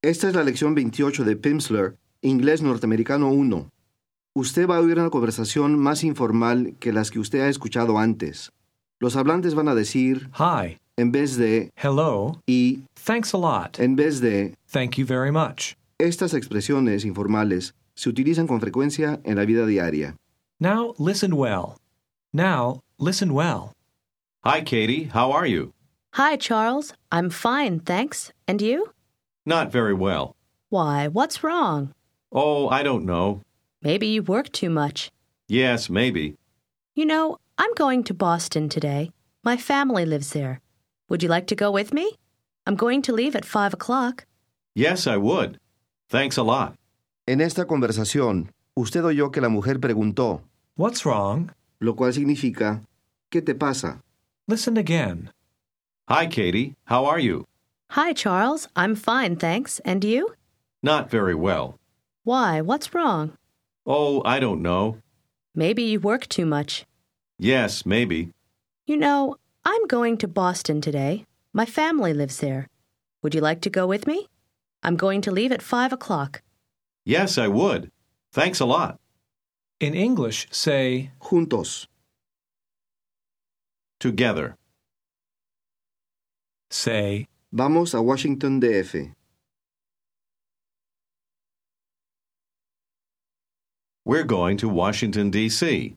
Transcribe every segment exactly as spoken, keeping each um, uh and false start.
Esta es la lección veintiocho de Pimsleur, Inglés Norteamericano uno. Usted va a oír una conversación más informal que las que usted ha escuchado antes. Los hablantes van a decir Hi, en vez de hello, y thanks a lot, en vez de. thank you very much. Estas expresiones informales se utilizan con frecuencia en la vida diaria. Now listen well. Now listen well. Hi, Katie. How are you? Hi, Charles. I'm fine, thanks. And you? Not very well. Why, what's wrong? Oh, I don't know. Maybe you work too much. Yes, maybe. You know, I'm going to Boston today. My family lives there. Would you like to go with me? I'm going to leave at five o'clock. Yes, I would. Thanks a lot. En esta conversación, usted oyó que la mujer preguntó, What's wrong? lo cual significa, ¿qué te pasa? Listen again. Hi, Katie. How are you? Hi, Charles. I'm fine, thanks. And you? Not very well. Why, what's wrong? Oh, I don't know. Maybe you work too much. Yes, maybe. You know, I'm going to Boston today. My family lives there. Would you like to go with me? I'm going to leave at five o'clock. Yes, I would. Thanks a lot. In English, say, Juntos. Together. say, Vamos a Washington, D F We're going to Washington, D C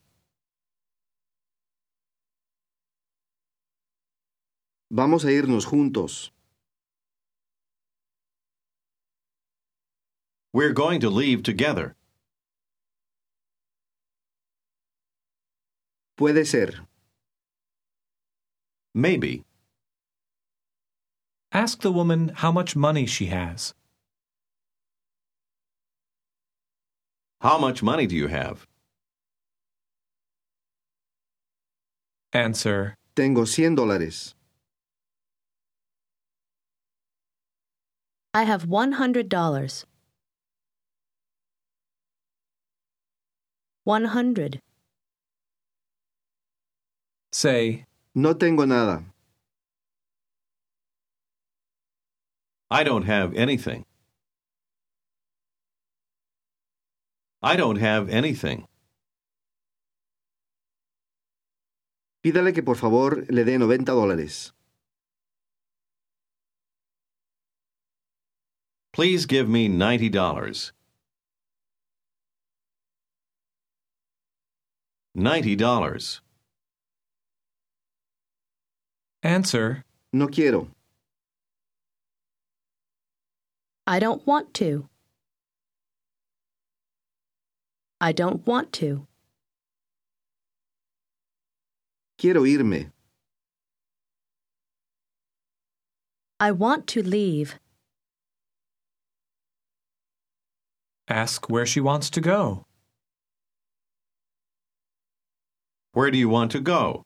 Vamos a irnos juntos. We're going to leave together. Puede ser. Maybe. ask the woman how much money she has. How much money do you have? Answer, Tengo cien dólares. I have one hundred dollars. One hundred. say, No tengo nada. I don't have anything. I don't have anything. Pídale que por favor le dé noventa dólares. Please give me ninety dollars. Ninety dollars. answer, No quiero. I don't want to. I don't want to. Quiero irme. I want to leave. ask where she wants to go. Where do you want to go?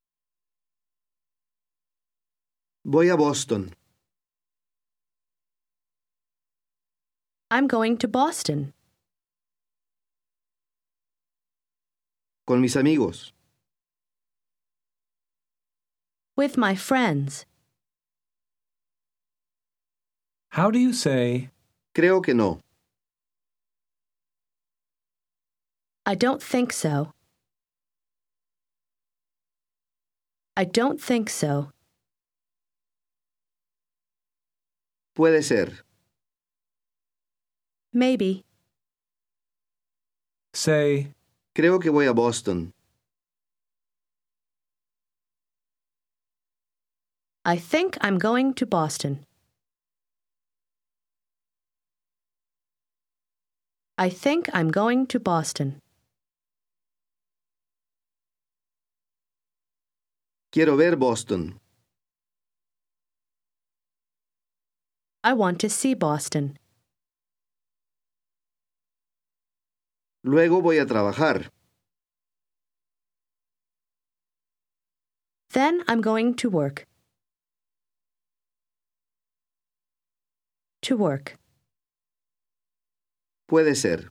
Voy a Boston. I'm going to Boston. Con mis amigos. With my friends. How do you say, Creo que no. I don't think so. I don't think so. Puede ser. Maybe. say, Creo que voy a Boston. I think I'm going to Boston. I think I'm going to Boston. Quiero ver Boston. I want to see Boston. Luego voy a trabajar. Then I'm going to work. To work. Puede ser.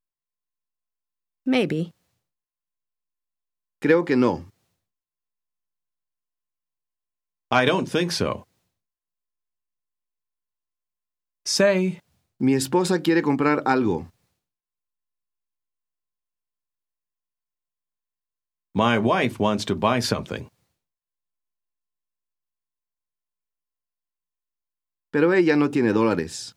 Maybe. Creo que no. I don't think so. Say, Mi esposa quiere comprar algo. My wife wants to buy something. Pero ella no tiene dólares.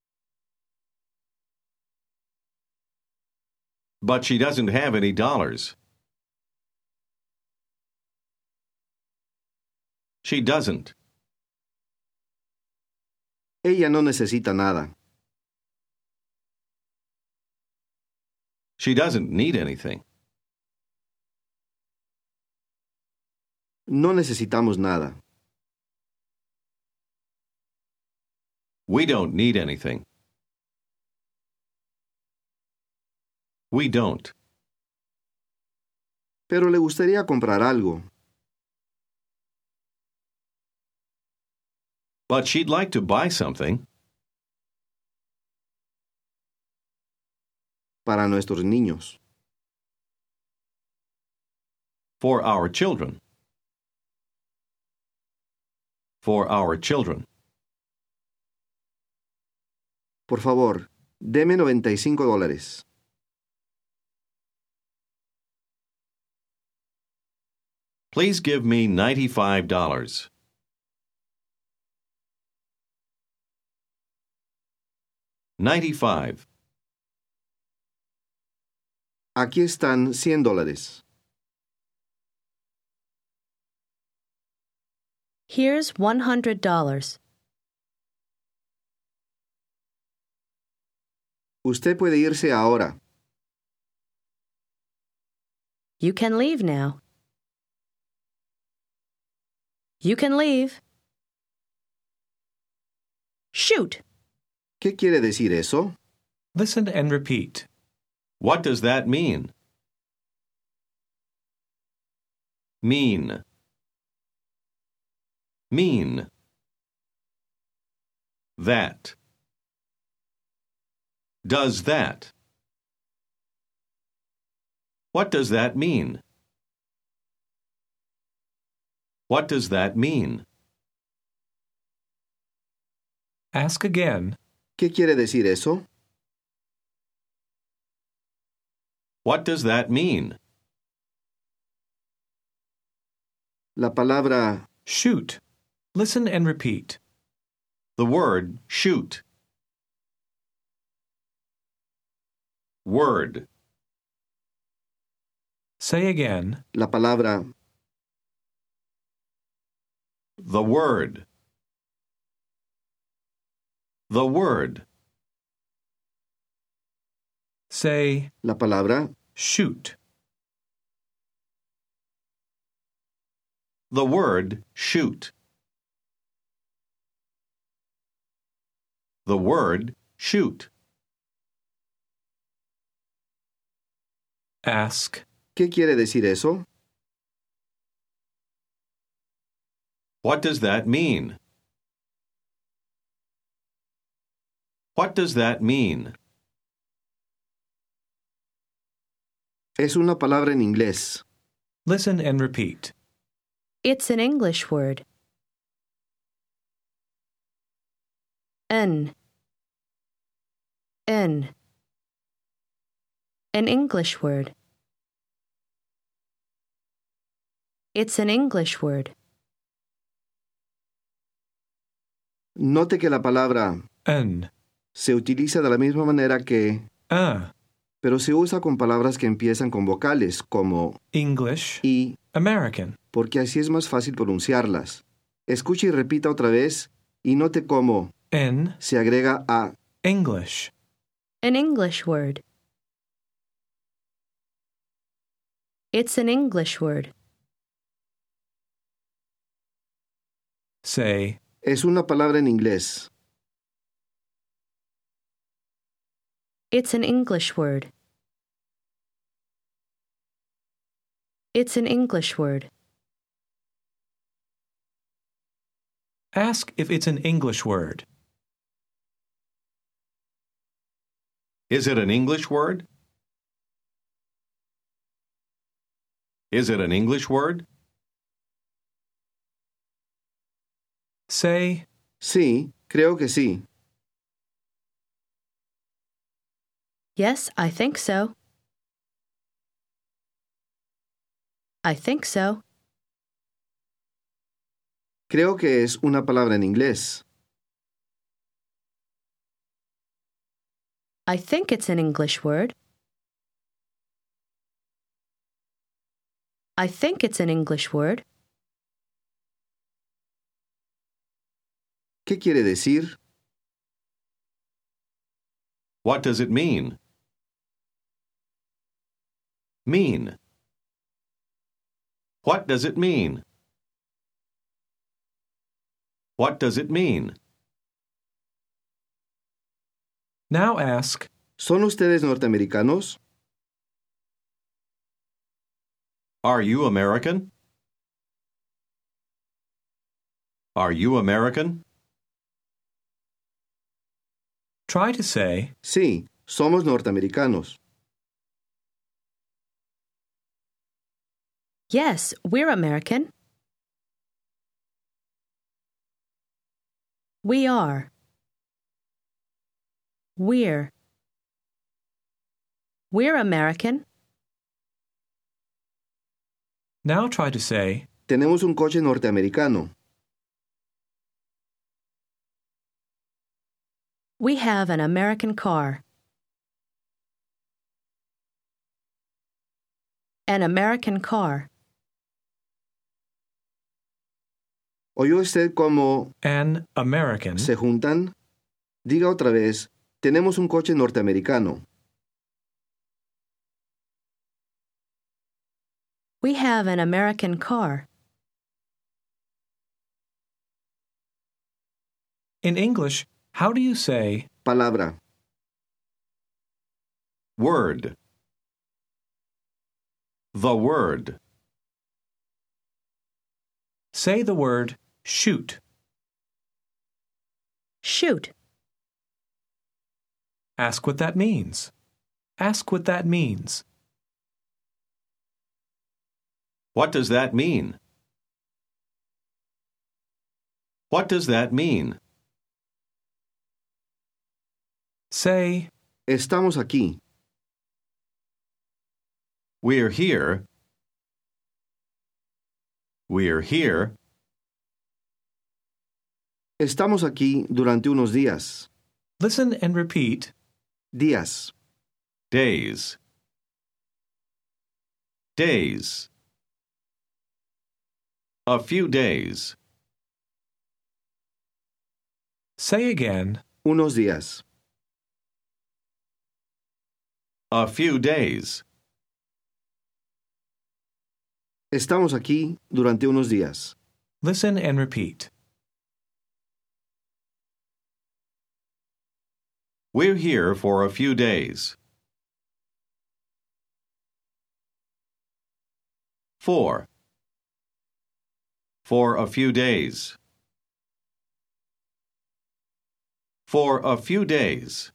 But she doesn't have any dollars. She doesn't. Ella no necesita nada. She doesn't need anything. No necesitamos nada. We don't need anything. We don't. Pero le gustaría comprar algo. But she'd like to buy something. Para nuestros niños. For our children. For our children. Por favor, deme noventa y cinco dólares. Please give me ninety-five dollars. Ninety-five. Aquí están cien dólares. Here's one hundred dollars. Usted puede irse ahora. You can leave now. You can leave. Shoot! ¿Qué quiere decir eso? listen and repeat. What does that mean? Mean. Mean. That. Does that. What does that mean? What does that mean? Ask again. ¿Qué quiere decir eso? What does that mean? La palabra Shoot. Listen and repeat. The word shoot. Word. Say again. la palabra The word. The word. Say la palabra shoot. The word shoot. The word shoot. Ask. ¿Qué quiere decir eso? What does that mean? What does that mean? Es una palabra en inglés. Listen and repeat. It's an English word. N. N. An English word. It's an English word. Note que la palabra N. se utiliza de la misma manera que, Uh. pero se usa con palabras que empiezan con vocales como English. y, American. porque así es más fácil pronunciarlas. Escuche y repita otra vez y note cómo N. se agrega a. English. An English word. It's an English word. Say Es una palabra en inglés. It's an English word. It's an English word. ask if it's an English word. Is it an English word? Is it an English word? Say Sí, creo que sí. Yes, I think so. I think so. Creo que es una palabra en inglés. I think it's an English word. I think it's an English word. ¿Qué quiere decir? What does it mean? Mean. What does it mean? What does it mean? Now ask, ¿Son ustedes norteamericanos? Are you American? Are you American? try to say, Sí, somos norteamericanos. Yes, we're American. We are. We're. We're American. now try to say, Tenemos un coche norteamericano. We have an American car. An American car. ¿Oyó usted cómo an American, se juntan? Diga otra vez, tenemos un coche norteamericano. We have an American car. in English, how do you say, Palabra. Word. The word. say the word shoot? Shoot. Ask what that means. Ask what that means. What does that mean? What does that mean? Say, Estamos aquí. We're here. We're here. Estamos aquí durante unos días. listen and repeat, Días. Days. Days. A few days. say again, Unos días. A few days. Estamos aquí durante unos días. listen and repeat. We're here for a few days. For. For a few days. For a few days.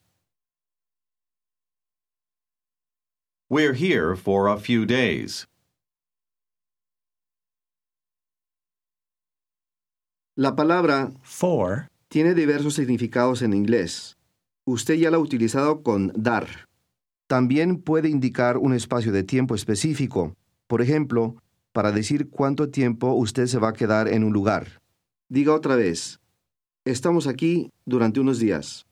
We're here for a few days. La palabra For, tiene diversos significados en inglés. Usted ya la ha utilizado con dar. También puede indicar un espacio de tiempo específico. Por ejemplo, para decir cuánto tiempo usted se va a quedar en un lugar. Diga otra vez. Estamos aquí durante unos días.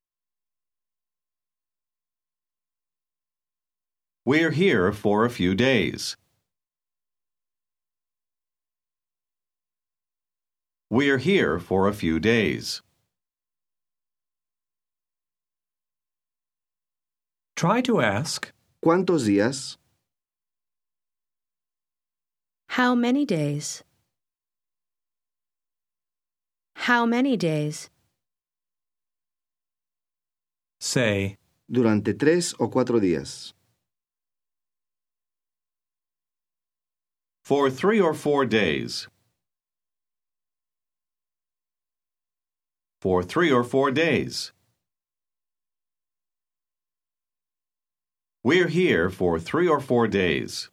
We're here for a few days. We're here for a few days. try to ask, ¿Cuántos días? How many days? How many days? say, Durante tres o cuatro días. For three or four days. For three or four days. We're here for three or four days.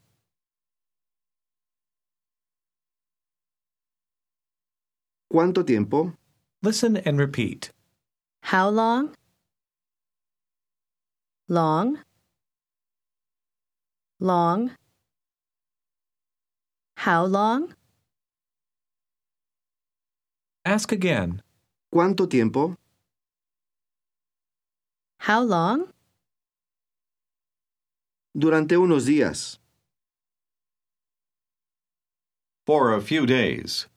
¿Cuánto tiempo? listen and repeat. How long? Long? Long? How long? Ask again. ¿Cuánto tiempo? How long? Durante unos días. For a few days.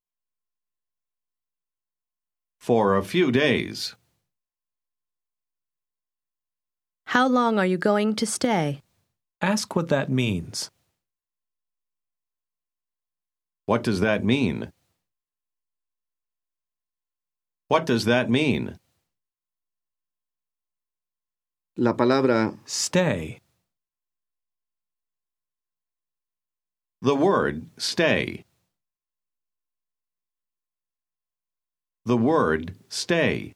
For a few days. How long are you going to stay? Ask what that means. What does that mean? What does that mean? La palabra Stay. The word stay. The word stay.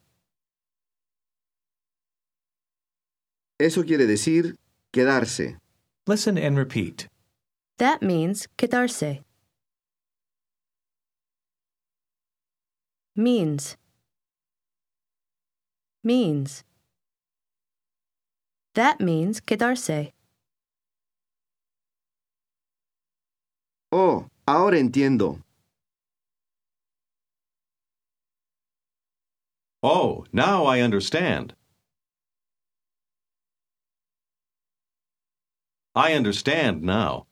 eso quiere decir quedarse. Listen and repeat. That means quedarse. Means. Means. That means quedarse. Oh, ahora entiendo. Oh, now I understand. I understand now.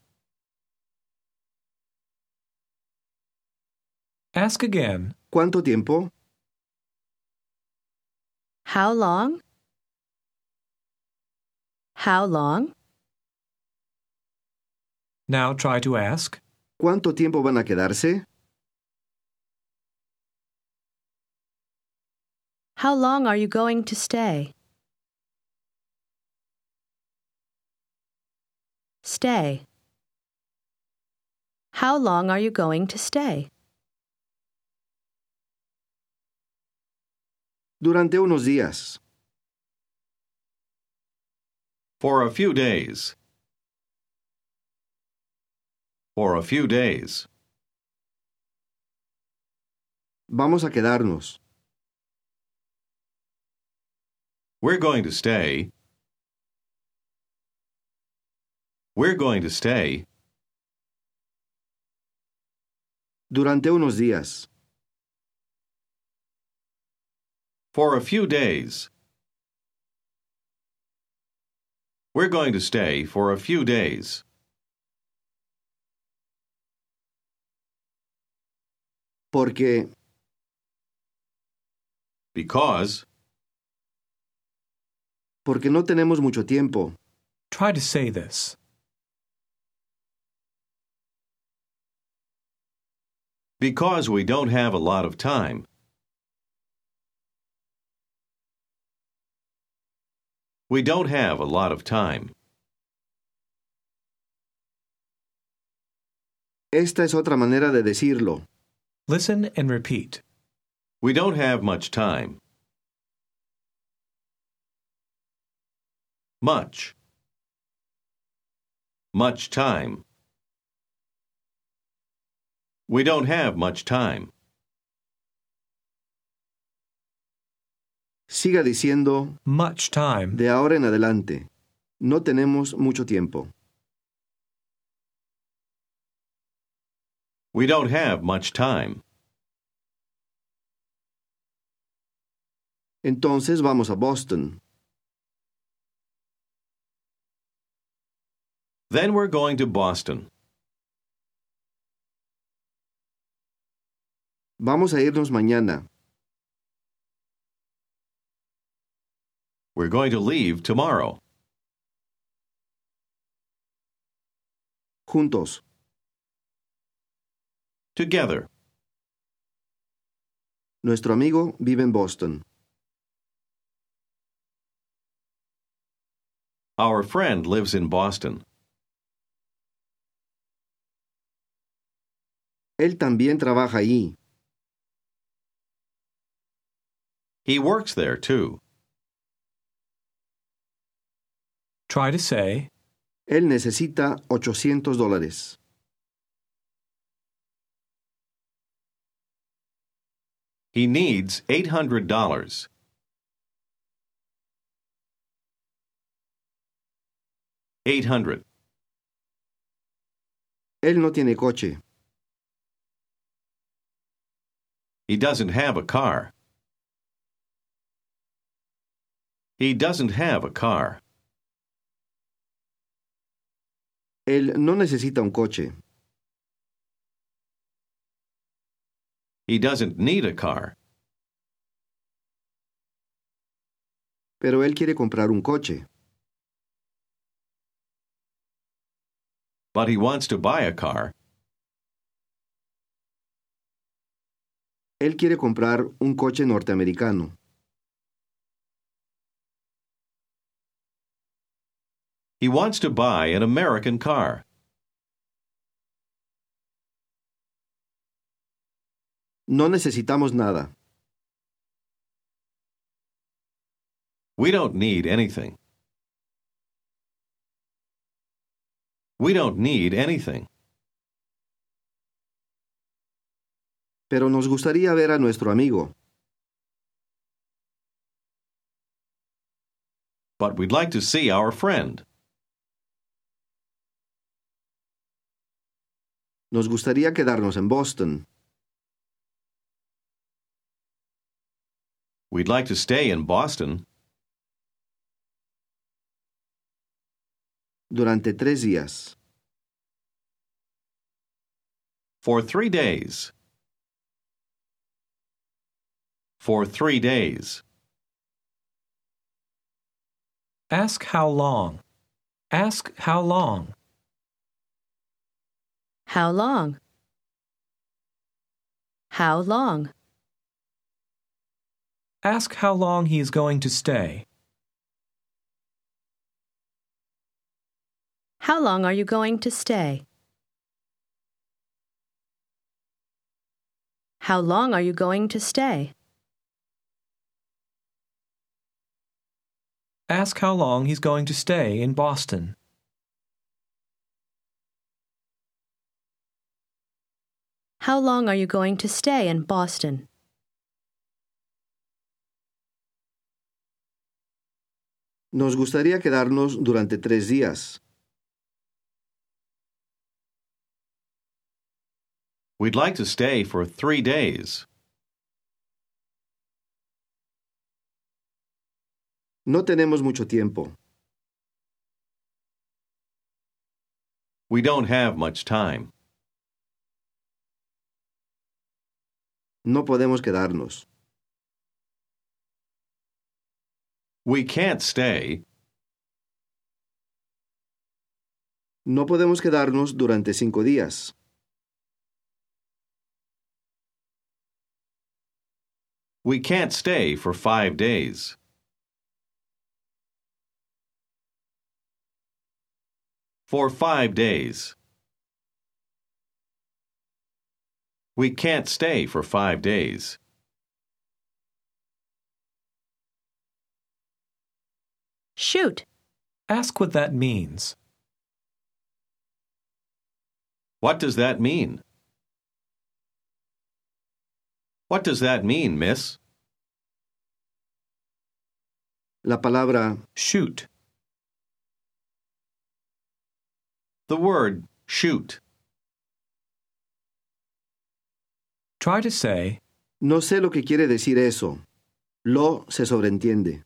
Ask again. ¿Cuánto tiempo? How long? How long? Now try to ask. ¿Cuánto tiempo van a quedarse? How long are you going to stay? Stay. How long are you going to stay? Durante unos días. For a few days. For a few days. Vamos a quedarnos. We're going to stay. We're going to stay. Durante unos días. For a few days. We're going to stay for a few days. Porque. Because. Porque no tenemos mucho tiempo. Try to say this. Because we don't have a lot of time. We don't have a lot of time. Esta es otra manera de decirlo. Listen and repeat. We don't have much time. Much. Much time. We don't have much time. Siga diciendo Much time. de ahora en adelante. No tenemos mucho tiempo. We don't have much time. Entonces vamos a Boston. Then we're going to Boston. Vamos a irnos mañana. We're going to leave tomorrow. Juntos. Together. Nuestro amigo vive en Boston. Our friend lives in Boston. Él también trabaja allí. He works there too. Try to say, Él necesita ochocientos dólares. He needs eight hundred dollars. eight hundred. Él no tiene coche. He doesn't have a car. He doesn't have a car. Él no necesita un coche. He doesn't need a car. Pero él quiere comprar un coche. But he wants to buy a car. Él quiere comprar un coche norteamericano. He wants to buy an American car. No necesitamos nada. We don't need anything. We don't need anything. Pero nos gustaría ver a nuestro amigo. But we'd like to see our friend. Nos gustaría quedarnos en Boston. We'd like to stay in Boston. Durante tres días. For three days. For three days. Ask how long. Ask how long. How long? How long? Ask how long he is going to stay. How long are you going to stay? How long are you going to stay? Ask how long he's going to stay in Boston. How long are you going to stay in Boston? Nos gustaría quedarnos durante tres días. We'd like to stay for three days. No tenemos mucho tiempo. We don't have much time. No podemos quedarnos. We can't stay. No podemos quedarnos durante cinco días. We can't stay for five days. For five days. We can't stay for five days. Shoot. Ask what that means. What does that mean? What does that mean, miss? La palabra Shoot. The word shoot. Try to say, no sé lo que quiere decir eso. Lo se sobreentiende.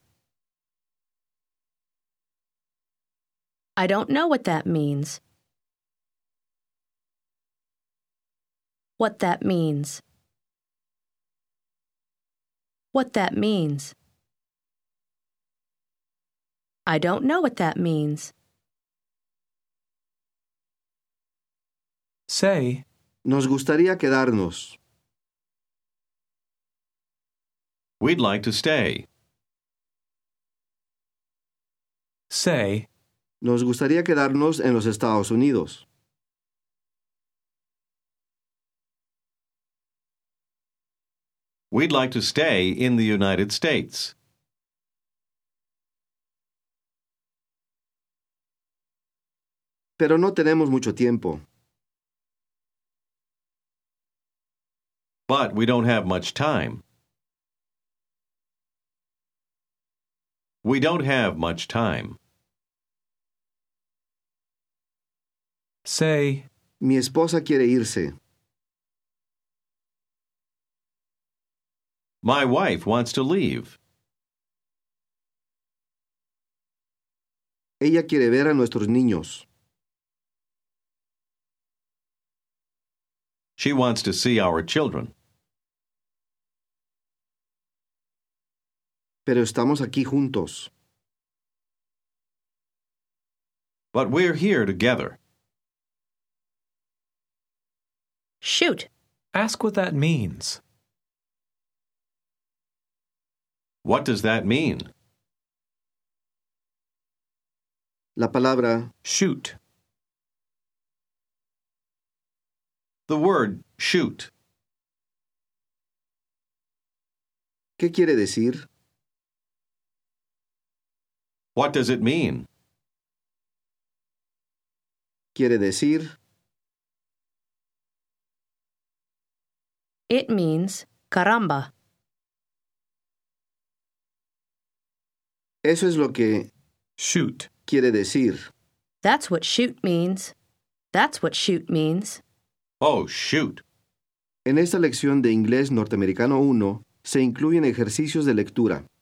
I don't know what that means. What that means. What that means. I don't know what that means. say, Nos gustaría quedarnos. We'd like to stay. say, Nos gustaría quedarnos en los Estados Unidos. We'd like to stay in the United States. Pero no tenemos mucho tiempo. But we don't have much time. We don't have much time. Say, Mi esposa quiere irse. My wife wants to leave. Ella quiere ver a nuestros niños. She wants to see our children. Pero estamos aquí juntos. But we're here together. Shoot. ask what that means. What does that mean? La palabra Shoot. The word shoot. ¿qué quiere decir? What does it mean? Quiere decir It means caramba. eso es lo que Shoot. quiere decir. That's what shoot means. That's what shoot means. Oh, shoot. En esta lección de inglés norteamericano uno se incluyen ejercicios de lectura.